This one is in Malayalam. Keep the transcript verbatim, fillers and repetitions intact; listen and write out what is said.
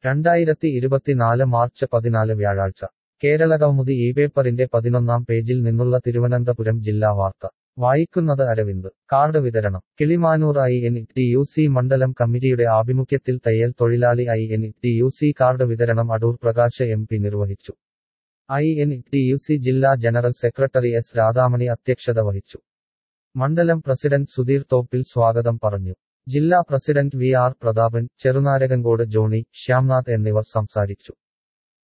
രണ്ടായിരത്തി ഇരുപത്തിനാല് മാർച്ച് പതിനാല് വ്യാഴാഴ്ച കേരളകൗമുദി ഈ പേപ്പറിന്റെ പതിനൊന്നാം പേജിൽ നിന്നുള്ള തിരുവനന്തപുരം ജില്ലാ വാർത്ത വായിക്കുന്നത് അരവിന്ദ് കാർഡ് വിതരണം Kilimanoor I N T U C മണ്ഡലം കമ്മിറ്റിയുടെ ആഭിമുഖ്യത്തിൽ തയ്യൽ തൊഴിലാളി I N T U C card വിതരണം അടൂർ പ്രകാശ് എം പി നിർവഹിച്ചു. I N T U C ജില്ലാ ജനറൽ സെക്രട്ടറി എസ് രാധാമണി അധ്യക്ഷത വഹിച്ചു. മണ്ഡലം പ്രസിഡന്റ് സുധീർ തോപ്പിൽ സ്വാഗതം പറഞ്ഞു. ജില്ലാ president V R Prathapan, Cherunarakamkode Johny, Shyamnath എന്നിവർ സംസാരിച്ചു.